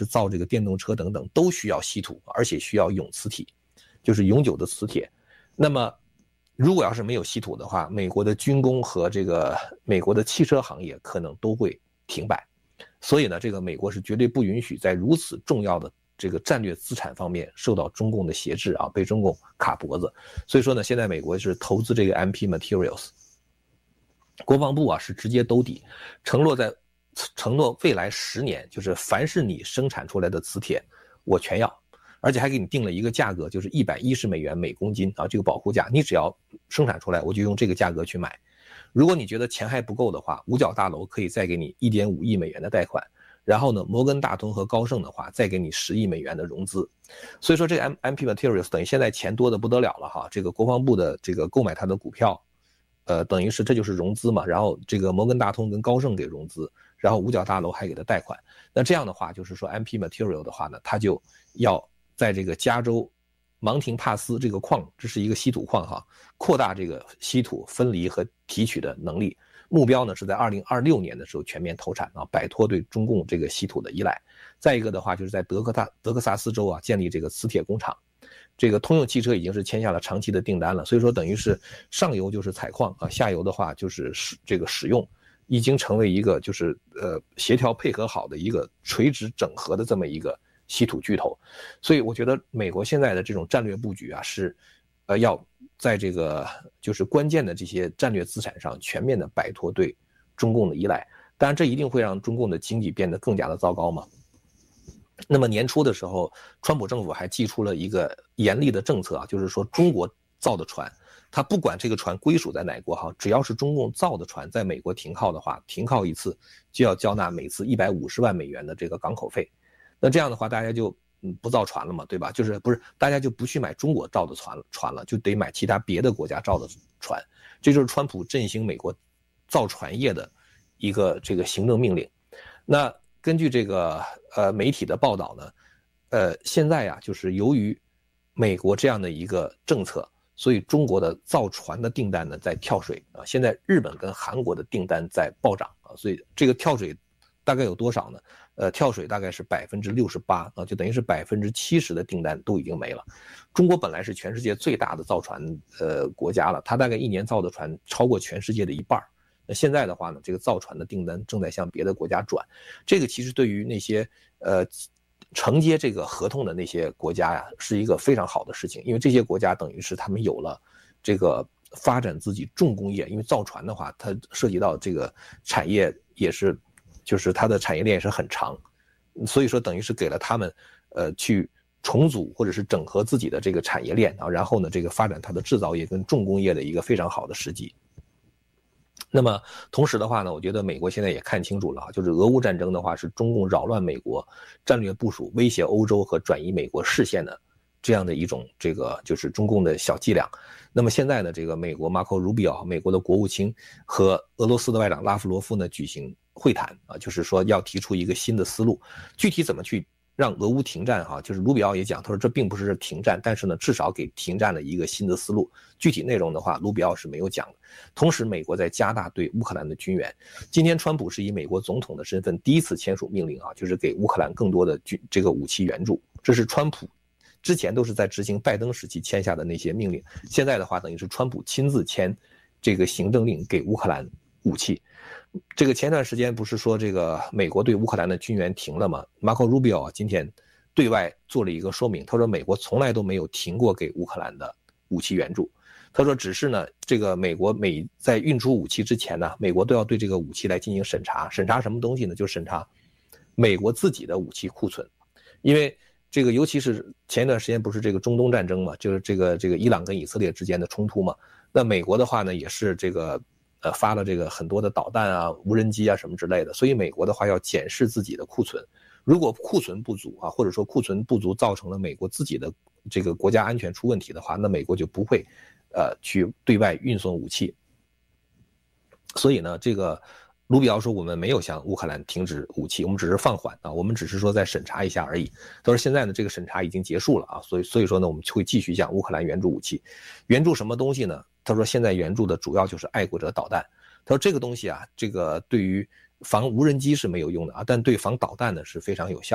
造这个电动车等等都需要稀土，而且需要永磁体，就是永久的磁铁。那么如果要是没有稀土的话，美国的军工和这个美国的汽车行业可能都会停摆。所以呢，这个美国是绝对不允许在如此重要的这个战略资产方面受到中共的挟制啊，被中共卡脖子。所以说呢，现在美国是投资这个 MP Materials， 国防部啊是直接兜底，承诺未来10年，就是凡是你生产出来的磁铁，我全要。而且还给你定了一个价格，就是$110每公斤啊，这个保护价，你只要生产出来，我就用这个价格去买。如果你觉得钱还不够的话，五角大楼可以再给你$1.5亿的贷款，然后呢，摩根大通和高盛的话再给你$10亿的融资。所以说这个 MP Materials 等于现在钱多得不得了了哈，这个国防部的这个购买它的股票，等于是这就是融资嘛，然后这个摩根大通跟高盛给融资，然后五角大楼还给他贷款。那这样的话就是说 MP Material 的话呢，它就要在这个加州芒廷帕斯这个矿，这是一个稀土矿哈，扩大这个稀土分离和提取的能力。目标呢是在2026年的时候全面投产啊，摆脱对中共这个稀土的依赖。再一个的话，就是在德克萨斯州啊建立这个磁铁工厂。这个通用汽车已经是签下了长期的订单了，所以说等于是上游就是采矿啊，下游的话就是这个使用，已经成为一个就是协调配合好的一个垂直整合的这么一个稀土巨头。所以我觉得美国现在的这种战略布局啊，是要在这个就是关键的这些战略资产上全面的摆脱对中共的依赖。当然这一定会让中共的经济变得更加的糟糕嘛。那么年初的时候，川普政府还祭出了一个严厉的政策啊，就是说中国造的船，它不管这个船归属在哪国哈，只要是中共造的船在美国停靠的话，停靠一次就要交纳每次$150万的这个港口费。那这样的话大家就不造船了嘛，对吧？就是不是大家就不去买中国造的船了，就得买其他别的国家造的船。这就是川普振兴美国造船业的一个这个行政命令。那根据这个媒体的报道呢，现在呀就是由于美国这样的一个政策，所以中国的造船的订单呢在跳水啊。现在日本跟韩国的订单在暴涨啊，所以这个跳水大概有多少呢？跳水大概是68%啊，就等于是70%的订单都已经没了。中国本来是全世界最大的造船国家了，它大概一年造的船超过全世界的一半。那现在的话呢，这个造船的订单正在向别的国家转，这个其实对于那些承接这个合同的那些国家呀，是一个非常好的事情，因为这些国家等于是他们有了这个发展自己重工业，因为造船的话，它涉及到这个产业也是，就是它的产业链也是很长，所以说等于是给了他们去重组或者是整合自己的这个产业链啊，然后呢这个发展它的制造业跟重工业的一个非常好的时机。那么同时的话呢，我觉得美国现在也看清楚了啊，就是俄乌战争的话是中共扰乱美国战略部署、威胁欧洲和转移美国视线的这样的一种这个就是中共的小伎俩。那么现在呢，这个美国 Marco Rubio 美国的国务卿和俄罗斯的外长拉夫罗夫呢举行会谈啊，就是说要提出一个新的思路，具体怎么去让俄乌停战哈，就是卢比奥也讲，他说这并不是停战，但是呢，至少给停战了一个新的思路。具体内容的话，卢比奥是没有讲的。同时，美国在加大对乌克兰的军援。今天，川普是以美国总统的身份第一次签署命令啊，就是给乌克兰更多的这个武器援助。这是川普之前都是在执行拜登时期签下的那些命令，现在的话等于是川普亲自签这个行政令给乌克兰武器。这个前段时间不是说这个美国对乌克兰的军援停了吗？ Marco Rubio 今天对外做了一个说明，他说美国从来都没有停过给乌克兰的武器援助，他说只是呢这个美国在运出武器之前呢，美国都要对这个武器来进行审查。审查什么东西呢？就审查美国自己的武器库存。因为这个尤其是前一段时间不是这个中东战争嘛，就是这个伊朗跟以色列之间的冲突嘛，那美国的话呢也是这个发了这个很多的导弹啊、无人机啊什么之类的，所以美国的话要检视自己的库存。如果库存不足啊，或者说库存不足造成了美国自己的这个国家安全出问题的话，那美国就不会去对外运送武器。所以呢，这个卢比奥说我们没有向乌克兰停止武器，我们只是放缓啊，我们只是说再审查一下而已。他说现在呢这个审查已经结束了啊，所以说呢我们会继续向乌克兰援助武器。援助什么东西呢？他说现在援助的主要就是爱国者导弹。他说这个东西啊，这个对于防无人机是没有用的啊，但对防导弹呢是非常有效的。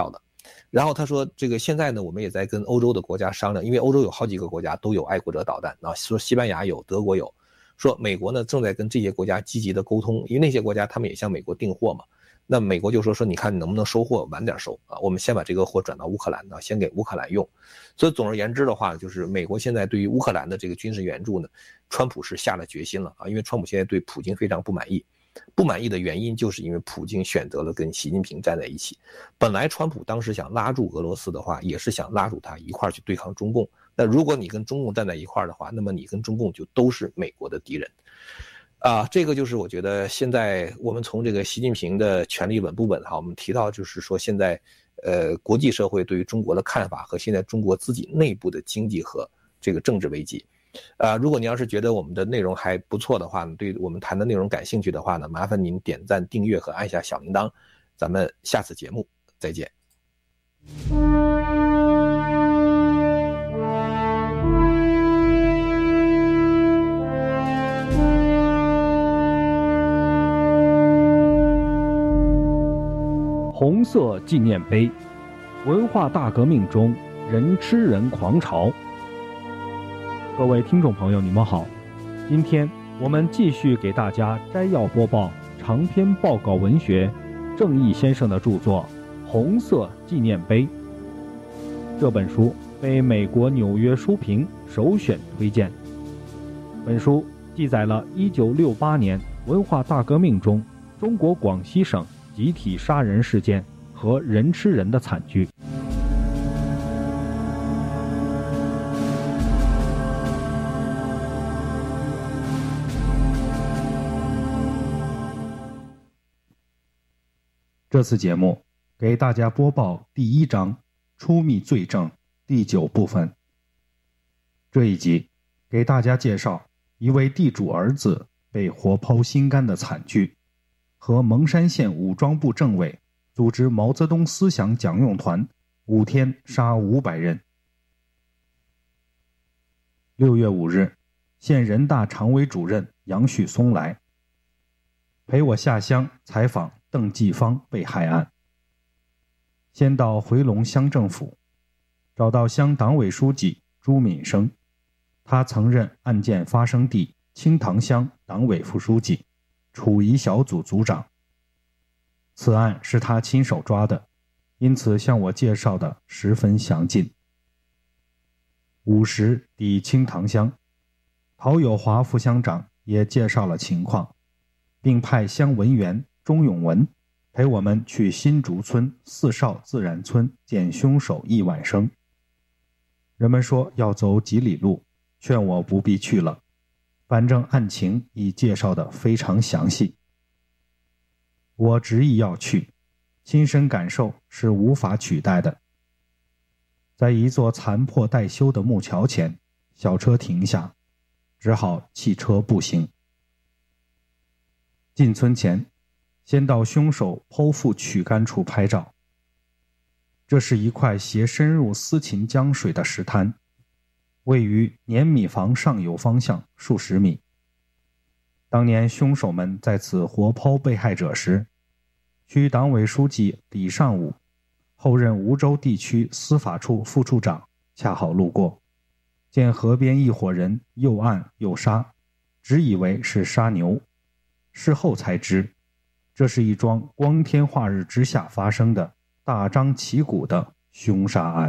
然后他说这个现在呢，我们也在跟欧洲的国家商量，因为欧洲有好几个国家都有爱国者导弹啊，说西班牙有，德国有，说美国呢正在跟这些国家积极的沟通，因为那些国家他们也向美国订货嘛。那美国就说你看你能不能收货晚点收啊？我们先把这个货转到乌克兰啊，先给乌克兰用。所以总而言之的话，就是美国现在对于乌克兰的这个军事援助呢，川普是下了决心了啊，因为川普现在对普京非常不满意。不满意的原因就是因为普京选择了跟习近平站在一起。本来川普当时想拉住俄罗斯的话，也是想拉住他一块去对抗中共。那如果你跟中共站在一块的话，那么你跟中共就都是美国的敌人。这个就是我觉得现在我们从这个习近平的权力稳不稳哈，我们提到就是说现在国际社会对于中国的看法和现在中国自己内部的经济和这个政治危机。如果你要是觉得我们的内容还不错的话呢，对我们谈的内容感兴趣的话呢，麻烦您点赞、订阅和按下小铃铛。咱们下次节目再见。 红色纪念碑，文化大革命中人吃人狂潮。各位听众朋友，你们好，今天我们继续给大家摘要播报长篇报告文学郑毅先生的著作《红色纪念碑》。这本书被美国纽约书评首选推荐。本书记载了1968年文化大革命中中国广西省集体杀人事件和人吃人的惨剧。这次节目给大家播报第1章出秘罪证第9部分。这一集给大家介绍一位地主儿子被活剖心肝的惨剧，和蒙山县武装部政委组织毛泽东思想讲用团5天杀500人。6月5日，县人大常委主任杨旭松来陪我下乡采访邓继芳被害案。先到回龙乡政府，找到乡党委书记朱敏生，他曾任案件发生地清塘乡党委副书记、楚仪小组组长。此案是他亲手抓的，因此向我介绍的十分详尽。5时抵清塘乡，陶有华副乡长也介绍了情况，并派乡文员钟永文陪我们去新竹村四少自然村见凶手易晚生。人们说要走几里路，劝我不必去了，反正案情已介绍得非常详细。我执意要去，亲身感受是无法取代的。在一座残破待修的木桥前，小车停下，只好弃车步行。进村前，先到凶手剖腹躯干处拍照。这是一块斜深入思琴江水的石滩，位于碾米房上游方向数十米。当年凶手们在此活剖被害者时，区党委书记李尚武，后任梧州地区司法处副处长，恰好路过，见河边一伙人又按又杀，只以为是杀牛。事后才知，这是一桩光天化日之下发生的大张旗鼓的凶杀案。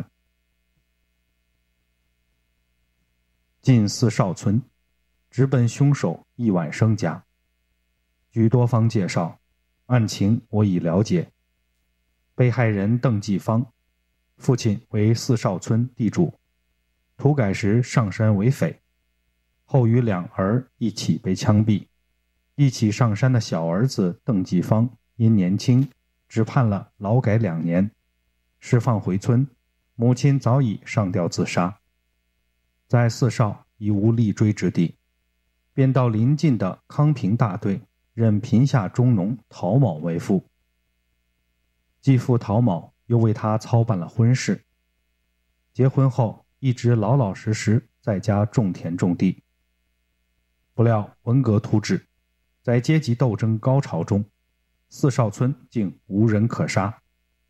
进四少村，直奔凶手易晚生家。据多方介绍，案情我已了解。被害人邓继芳，父亲为四少村地主，土改时上山为匪，后与2儿一起被枪毙。一起上山的小儿子邓继芳因年轻，只判了劳改2年，释放回村，母亲早已上吊自杀。在四少已无立锥之地，便到邻近的康平大队任贫下中农陶某为父。继父陶某又为他操办了婚事，结婚后一直老老实实在家种田种地。不料文革突至，在阶级斗争高潮中，四少村竟无人可杀。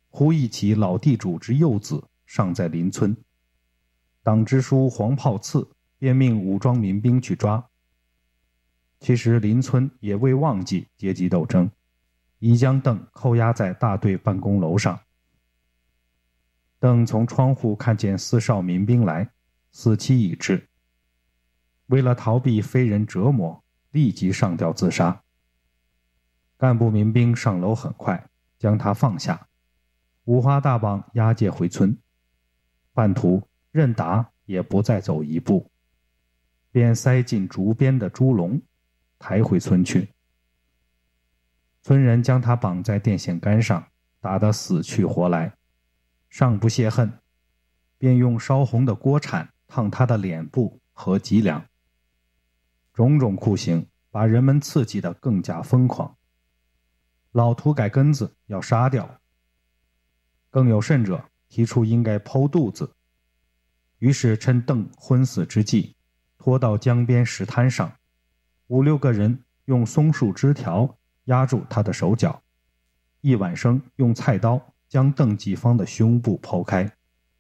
忽忆起老地主之幼子尚在邻村，党支书黄炮刺便命武装民兵去抓。其实邻村也未忘记阶级斗争，已将邓扣押在大队办公楼上。邓从窗户看见4少民兵来，死期已至。为了逃避非人折磨，立即上吊自杀。干部民兵上楼很快，将他放下，五花大绑押解回村。半途任达也不再走一步，便塞进竹编的猪笼，抬回村去。村人将他绑在电线杆上，打得死去活来，尚不泄恨，便用烧红的锅铲烫他的脸部和脊梁。种种酷刑把人们刺激得更加疯狂。老土改根子要杀掉，更有甚者提出应该剖肚子。于是趁邓昏死之际，拖到江边石滩上，5、6个人用松树枝条压住他的手脚，一晚生用菜刀将邓继芳的胸部剖开。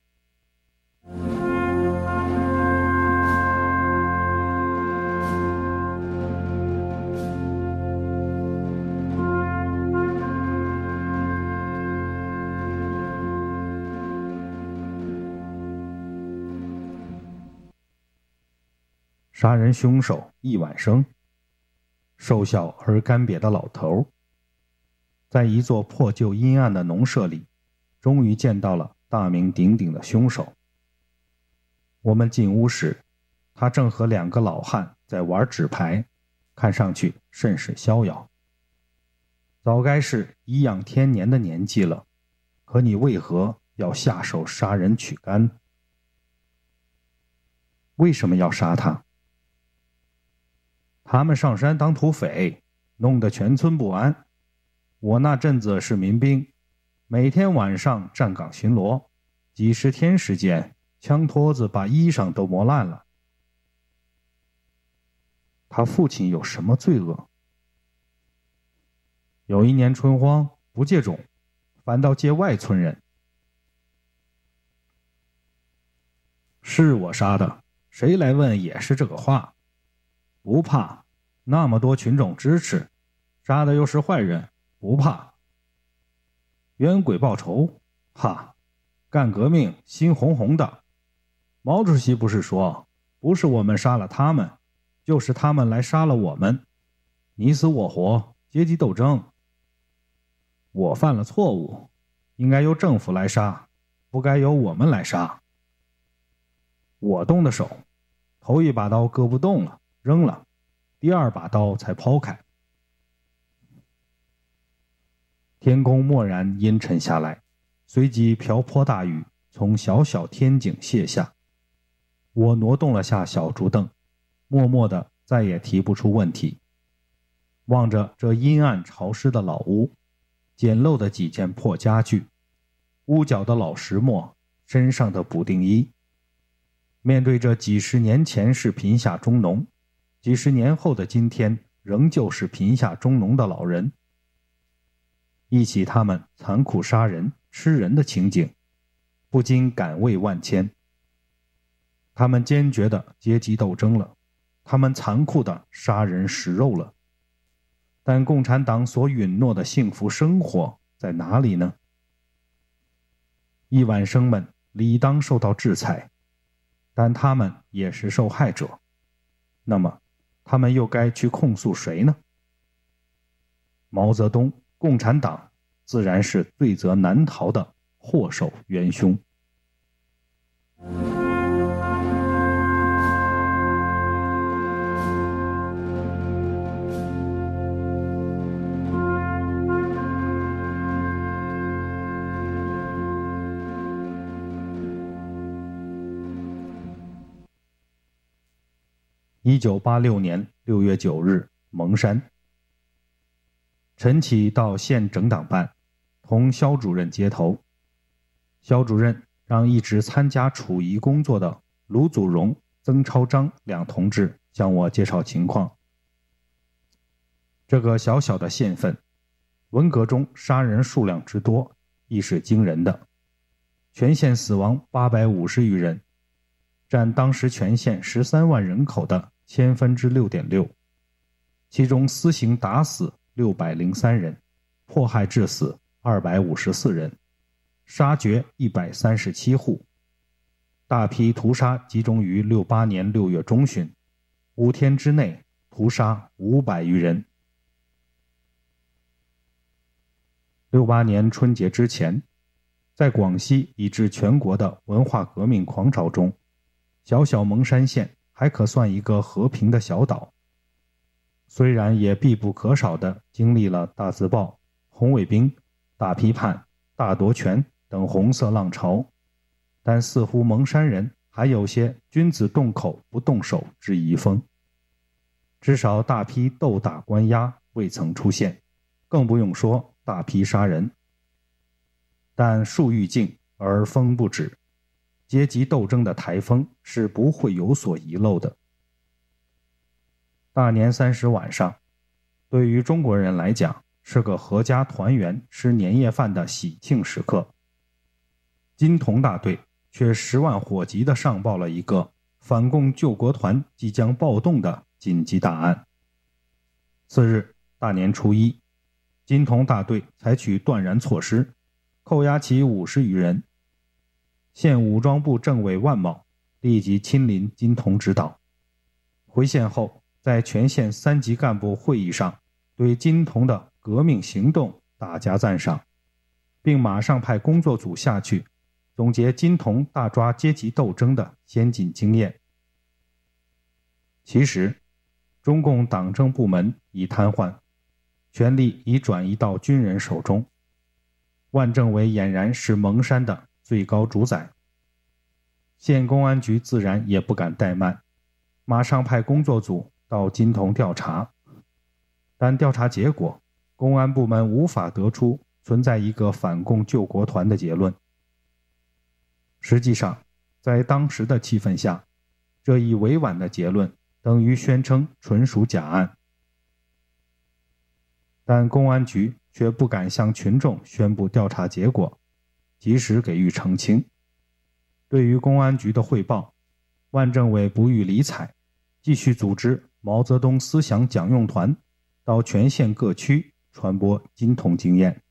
杀人凶手一晚生，瘦小而干瘪的老头，在一座破旧阴暗的农舍里，终于见到了大名鼎鼎的凶手。我们进屋时，他正和2个老汉在玩纸牌，看上去甚是逍遥。早该是颐养天年的年纪了，可你为何要下手杀人取肝？为什么要杀他？他们上山当土匪，弄得全村不安。我那阵子是民兵，每天晚上站岗巡逻，几10天时间，枪托子把衣裳都磨烂了。他父亲有什么罪恶？有一年春荒，不借种，反倒借外村人。是我杀的，谁来问也是这个话。不怕，那么多群众支持，杀的又是坏人，不怕。冤鬼报仇，哈，干革命心红红的。毛主席不是说，不是我们杀了他们，就是他们来杀了我们，你死我活，阶级斗争。我犯了错误，应该由政府来杀，不该由我们来杀。我动的手，头一把刀割不动了，扔了，第2把刀才抛开。天空蓦然阴沉下来，随即瓢泼大雨从小小天井泻下。我挪动了下小竹凳，默默地再也提不出问题。望着这阴暗潮湿的老屋，简陋的几件破家具，屋角的老石磨，身上的补丁衣，面对这几10年前是贫下中农，几10年后的今天仍旧是贫下中农的老人，忆起他们残酷杀人吃人的情景，不禁感慰万千。他们坚决的阶级斗争了，他们残酷的杀人食肉了，但共产党所允诺的幸福生活在哪里呢？亿万生们理当受到制裁，但他们也是受害者，那么他们又该去控诉谁呢？毛泽东、共产党自然是罪责难逃的祸首元凶。1986年6月9日，蒙山。陈启到县整党办，同肖主任接头。肖主任让一直参加楚仪工作的卢祖荣、曾超章2同志向我介绍情况。这个小小的县份，文革中杀人数量之多， 亦是惊人的，全县死亡850余人，占当时全县13万人口的6.6%，其中私刑打死603人，迫害致死254人，杀绝137户。大批屠杀集中于68年6月中旬，5天之内屠杀500余人。68年春节之前，在广西以至全国的文化革命狂潮中，小小蒙山县还可算一个和平的小岛。虽然也必不可少地经历了大字报、红卫兵、大批判、大夺权等红色浪潮，但似乎蒙山人还有些君子动口不动手之遗风。至少大批斗打关押未曾出现，更不用说大批杀人。但树欲静而风不止，阶级斗争的台风是不会有所遗漏的。大年30晚上，对于中国人来讲是个合家团圆吃年夜饭的喜庆时刻。金童大队却10万火急地上报了一个反共救国团即将暴动的紧急大案。次日，大年初一，金童大队采取断然措施，扣押其50余人。县武装部政委万某立即亲临金童指导。回县后，在全县3级干部会议上，对金童的革命行动大加赞赏，并马上派工作组下去总结金童大抓阶级斗争的先进经验。其实，中共党政部门已瘫痪，权力已转移到军人手中。万政委俨然是蒙山的最高主宰，县公安局自然也不敢怠慢，马上派工作组到金童调查。但调查结果，公安部门无法得出存在一个反共救国团的结论。实际上，在当时的气氛下，这一委婉的结论等于宣称纯属假案。但公安局却不敢向群众宣布调查结果，及时给予澄清。对于公安局的汇报，万政委不予理睬，继续组织毛泽东思想讲用团到全县各区传播金童经验。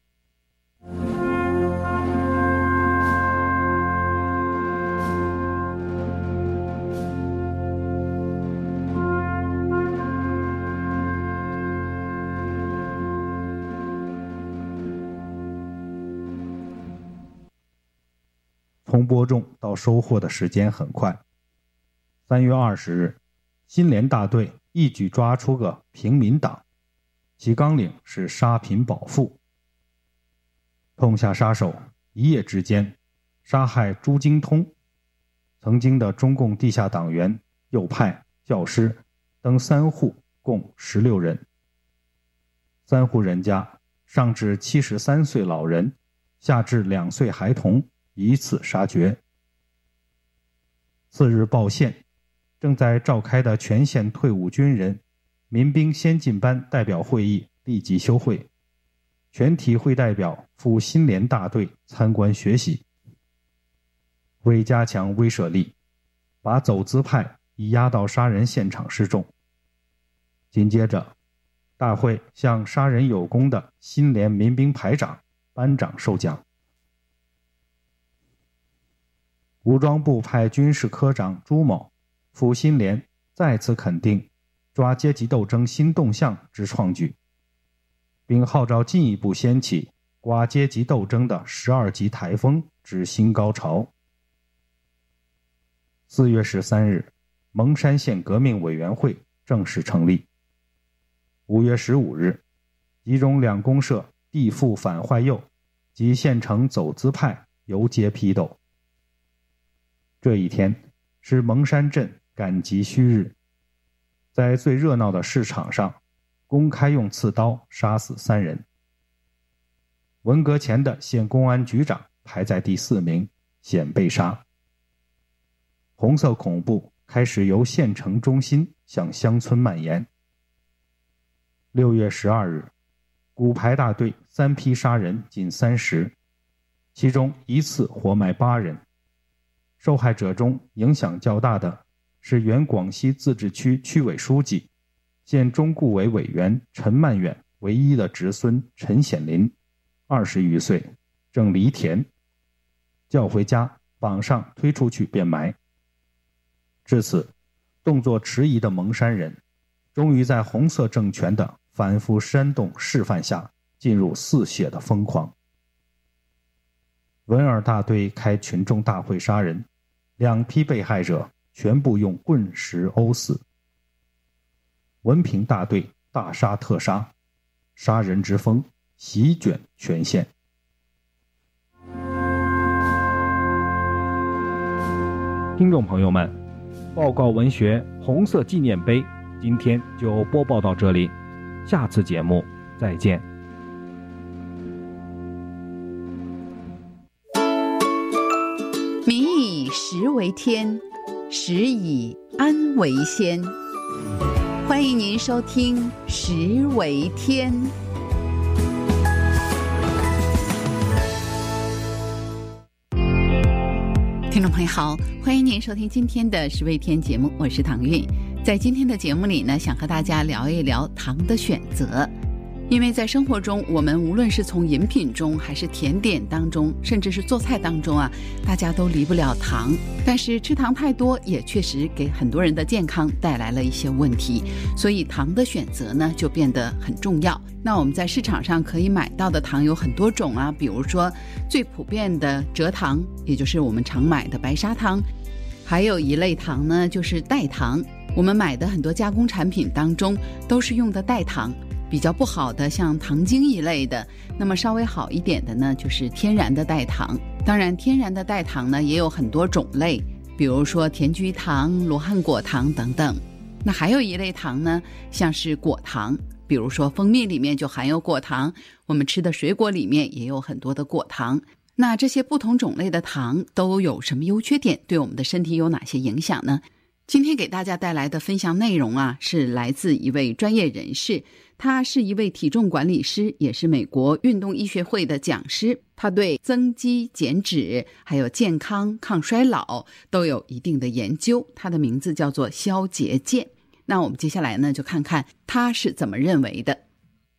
从播种到收获的时间很快。3月20日，新联大队一举抓出个平民党，其纲领是杀贫保富。痛下杀手，一夜之间杀害朱经通，曾经的中共地下党员、右派、教师等3户共16人。3户人家，上至73岁老人，下至2岁孩童，一次杀绝。次日报县，正在召开的全县退伍军人、民兵先进班代表会议立即休会，全体会代表赴新联大队参观学习。为加强威慑力，把走资派已押到杀人现场示众。紧接着，大会向杀人有功的新联民兵排长、班长授奖。武装部派军事科长朱某赴新联再次肯定抓阶级斗争新动向之创举，并号召进一步掀起刮阶级斗争的12级台风之新高潮。4月13日，蒙山县革命委员会正式成立。5月15日，集中2公社地富反坏右及县城走资派游街批斗。这一天是蒙山镇赶集须日，在最热闹的市场上，公开用刺刀杀死3人。文革前的县公安局长排在第4名，险被杀。红色恐怖开始由县城中心向乡村蔓延。6月12日，骨牌大队3批杀人近30， 其中一次活埋8人。受害者中影响较大的是原广西自治区区委书记、现中顾委委员陈曼远唯一的侄孙陈显林，20余岁，正犁田，叫回家绑上推出去便埋。至此，动作迟疑的蒙山人终于在红色政权的反复煽动示范下进入嗜血的疯狂。文尔大队开群众大会杀人，2批被害者全部用棍石殴死。文平大队大杀特杀，杀人之风席卷全县。听众朋友们，报告文学红色纪念碑今天就播报到这里，下次节目再见。 民以食为天，食以安为先。欢迎您收听《食为天》。听众朋友好，欢迎您收听今天的《食为天》节目，我是唐韵。在今天的节目里呢，想和大家聊一聊糖的选择。因为在生活中，我们无论是从饮品中还是甜点当中，甚至是做菜当中啊，大家都离不了糖。但是吃糖太多也确实给很多人的健康带来了一些问题，所以糖的选择呢就变得很重要。那我们在市场上可以买到的糖有很多种啊，比如说最普遍的蔗糖，也就是我们常买的白砂糖，还有一类糖呢就是代糖。我们买的很多加工产品当中都是用的代糖。比较不好的像糖精一类的，那么稍微好一点的呢就是天然的代糖。当然天然的代糖呢也有很多种类，比如说甜菊糖、罗汉果糖等等。那还有一类糖呢像是果糖，比如说蜂蜜里面就含有果糖，我们吃的水果里面也有很多的果糖。那这些不同种类的糖都有什么优缺点，对我们的身体有哪些影响呢？今天给大家带来的分享内容啊，是来自一位专业人士，他是一位体重管理师，也是美国运动医学会的讲师。他对增肌、减脂还有健康、抗衰老都有一定的研究。他的名字叫做肖杰健。那我们接下来呢，就看看他是怎么认为的。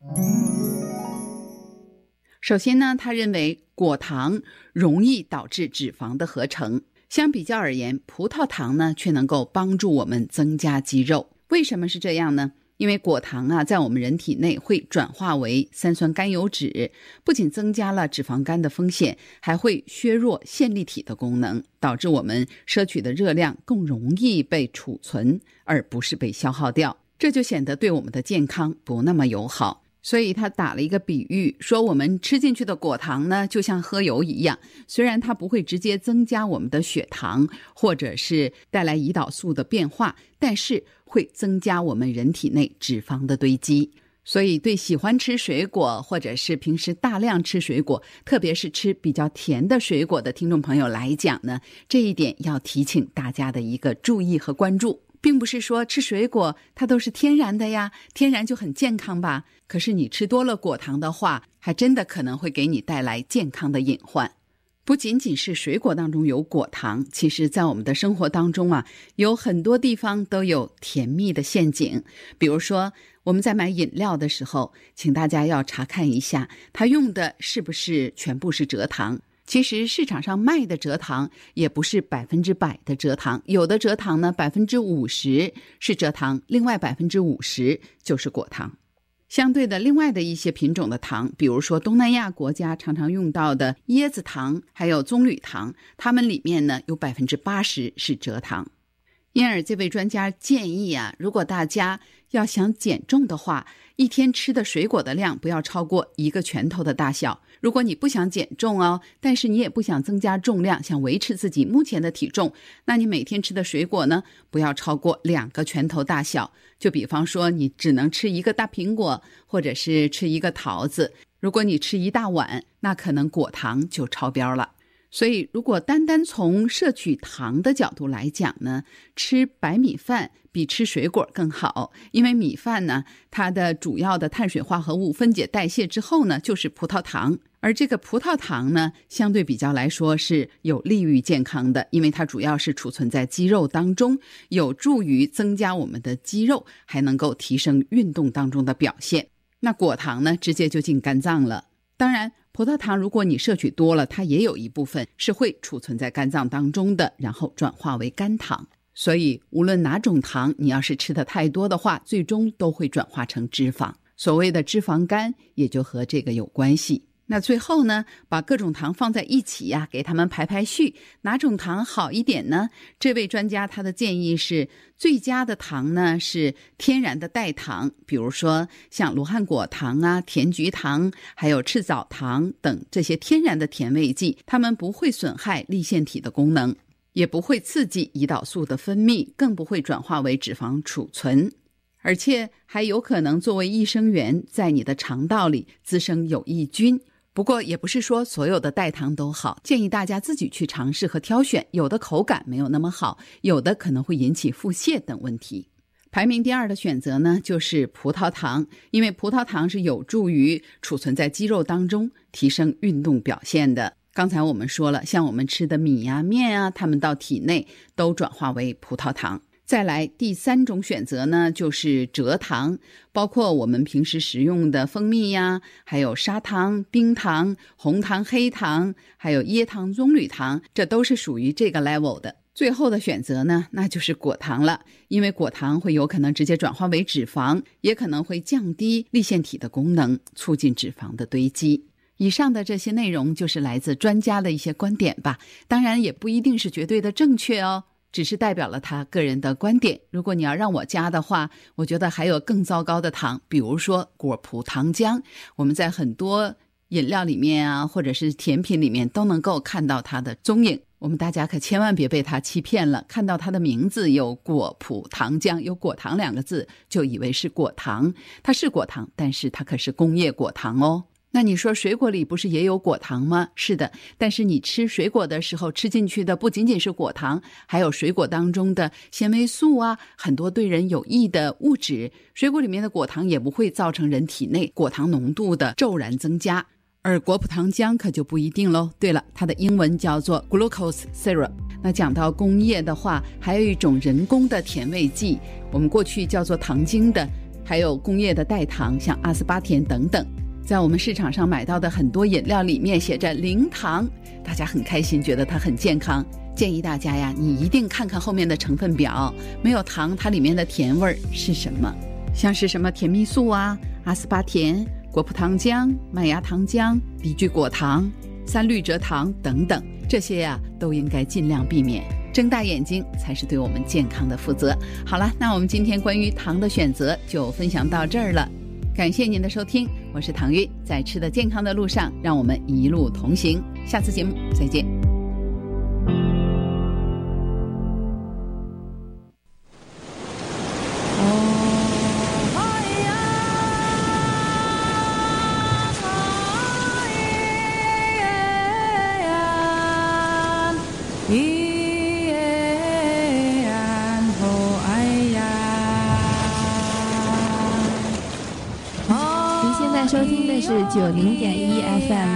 首先呢，他认为果糖容易导致脂肪的合成。相比较而言，葡萄糖呢却能够帮助我们增加肌肉。为什么是这样呢？因为果糖啊，在我们人体内会转化为3酸甘油酯，不仅增加了脂肪肝的风险，还会削弱线粒体的功能，导致我们摄取的热量更容易被储存，而不是被消耗掉，这就显得对我们的健康不那么友好。所以他打了一个比喻，说我们吃进去的果糖呢，就像喝油一样，虽然它不会直接增加我们的血糖，或者是带来胰岛素的变化，但是会增加我们人体内脂肪的堆积。所以对喜欢吃水果，或者是平时大量吃水果，特别是吃比较甜的水果的听众朋友来讲呢，这一点要提醒大家的一个注意和关注。并不是说吃水果它都是天然的呀，天然就很健康吧。可是你吃多了果糖的话，还真的可能会给你带来健康的隐患。不仅仅是水果当中有果糖，其实在我们的生活当中啊，有很多地方都有甜蜜的陷阱。比如说我们在买饮料的时候，请大家要查看一下它用的是不是全部是蔗糖。其实市场上卖的蔗糖也不是100%的蔗糖，有的蔗糖呢50%是蔗糖，另外50%就是果糖。相对的，另外的一些品种的糖，比如说东南亚国家常常用到的椰子糖还有棕榈糖，它们里面呢有80%是蔗糖。因而这位专家建议啊，如果大家要想减重的话，一天吃的水果的量不要超过1个拳头的大小。如果你不想减重哦，但是你也不想增加重量，想维持自己目前的体重，那你每天吃的水果呢，不要超过2个拳头大小。就比方说你只能吃1个大苹果，或者是吃1个桃子。如果你吃1大碗，那可能果糖就超标了。所以如果单单从摄取糖的角度来讲呢，吃白米饭比吃水果更好。因为米饭呢，它的主要的碳水化合物分解代谢之后呢，就是葡萄糖， 而这个葡萄糖呢，相对比较来说是有利于健康的，因为它主要是储存在肌肉当中，有助于增加我们的肌肉，还能够提升运动当中的表现。那果糖呢，直接就进肝脏了。当然，葡萄糖如果你摄取多了，它也有一部分是会储存在肝脏当中的，然后转化为肝糖。所以无论哪种糖，你要是吃的太多的话，最终都会转化成脂肪。所谓的脂肪肝也就和这个有关系。那最后呢，把各种糖放在一起呀，给他们排排序，哪种糖好一点呢？这位专家他的建议是，最佳的糖呢是天然的代糖，比如说像罗汉果糖啊、甜菊糖，还有赤藻糖等这些天然的甜味剂，它们不会损害粒线体的功能，也不会刺激胰岛素的分泌，更不会转化为脂肪储存，而且还有可能作为益生元在你的肠道里滋生有益菌。不过也不是说所有的代糖都好，建议大家自己去尝试和挑选，有的口感没有那么好，有的可能会引起腹泻等问题。排名第2的选择呢，就是葡萄糖，因为葡萄糖是有助于储存在肌肉当中，提升运动表现的。刚才我们说了，像我们吃的米啊、面啊，它们到体内都转化为葡萄糖。再来第3种选择呢，就是蔗糖，包括我们平时食用的蜂蜜呀，还有砂糖、冰糖、红糖、黑糖，还有椰糖、棕榈糖，这都是属于这个 level 的。最后的选择呢，那就是果糖了，因为果糖会有可能直接转化为脂肪，也可能会降低粒线体的功能，促进脂肪的堆积。以上的这些内容就是来自专家的一些观点吧，当然也不一定是绝对的正确哦，只是代表了他个人的观点。如果你要让我加的话，我觉得还有更糟糕的糖，比如说果葡糖浆，我们在很多饮料里面啊，或者是甜品里面都能够看到它的踪影。我们大家可千万别被它欺骗了，看到它的名字有果葡糖浆，有果糖2个字，就以为是果糖。它是果糖，但是它可是工业果糖哦。那你说水果里不是也有果糖吗？是的，但是你吃水果的时候吃进去的不仅仅是果糖，还有水果当中的纤维素啊，很多对人有益的物质。水果里面的果糖也不会造成人体内果糖浓度的骤然增加，而果葡糖浆可就不一定咯。对了，它的英文叫做 glucose syrup。 那讲到工业的话，还有一种人工的甜味剂，我们过去叫做糖精的，还有工业的代糖，像阿斯巴甜等等。在我们市场上买到的很多饮料里面写着0糖，大家很开心，觉得它很健康。建议大家呀，你一定看看后面的成分表，没有糖，它里面的甜味是什么？像是什么甜蜜素啊、阿斯巴甜、果葡糖浆、麦芽糖浆、低聚果糖、3氯蔗糖等等，这些呀都应该尽量避免。睁大眼睛才是对我们健康的负责。好了，那我们今天关于糖的选择就分享到这儿了。感谢您的收听，我是唐韵，在吃的健康的路上，让我们一路同行。下次节目再见。 收听的是90.1 FM。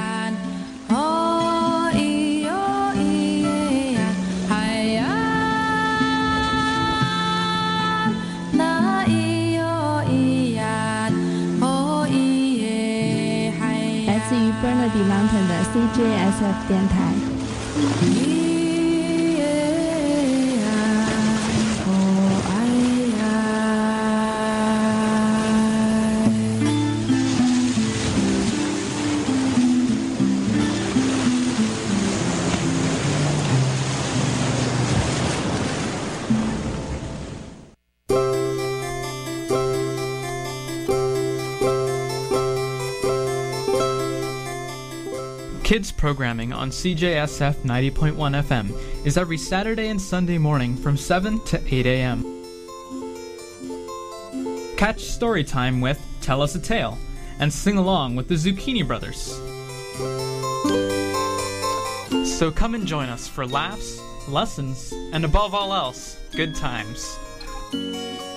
来自于 Burnaby Mountain 的 CJSF 电台。 Kids programming on CJSF 90.1 FM is every Saturday and Sunday morning from 7 to 8 a.m. Catch story time with Tell Us a Tale and sing along with the Zucchini Brothers. So come and join us for laughs, lessons, and above all else, good times.